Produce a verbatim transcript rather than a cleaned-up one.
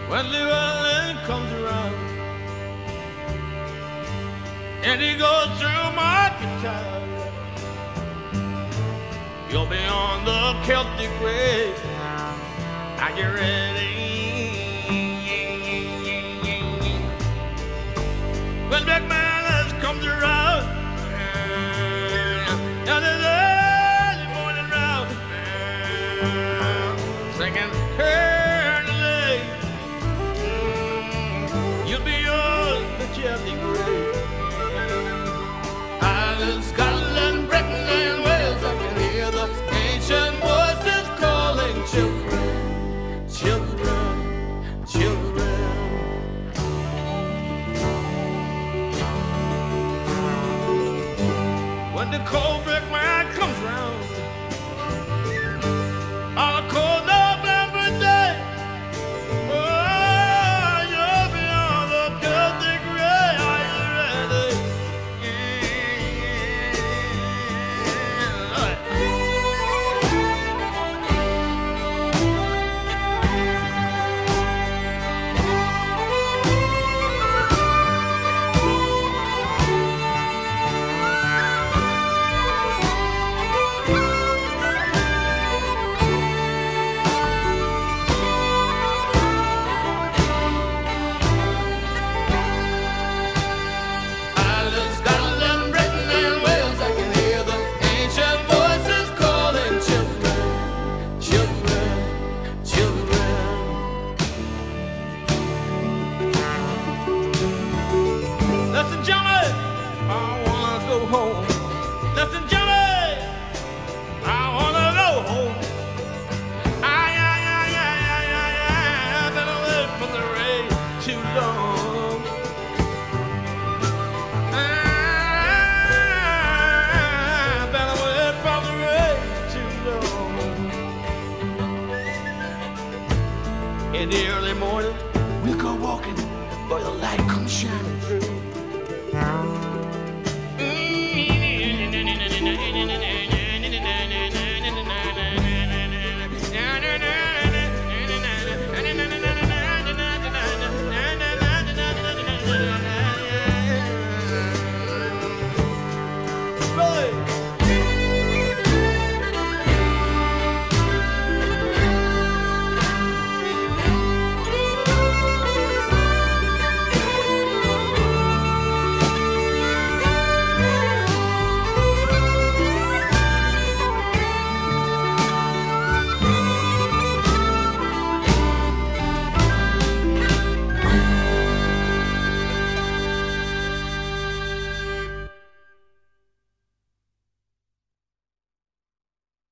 when Llewellyn comes around, and he goes through market town, you'll be on the Celtic way. Are you ready? When McManus comes around, now there's early morning round, singing early, you'll be on the Celtic way. Ireland, Scotland, Britain, and Wales, I can hear the ancient voices calling children, children, children. When the cold brick man comes round on a cold November day, oh, you'll be on the Celtic Ray. Are you ready? Ireland, Scotland, Britain, and Wales, I can hear the ancient voices calling children, children, children. Listen, Johnny, I wanna go home. Listen, Johnny, I wanna go home. Ay, ay, ay, ay, ay, ay, ay, I've been away from the rain too long. I've been away from the rain too long. In the early morning, we'll go walking, where the light comes shining through.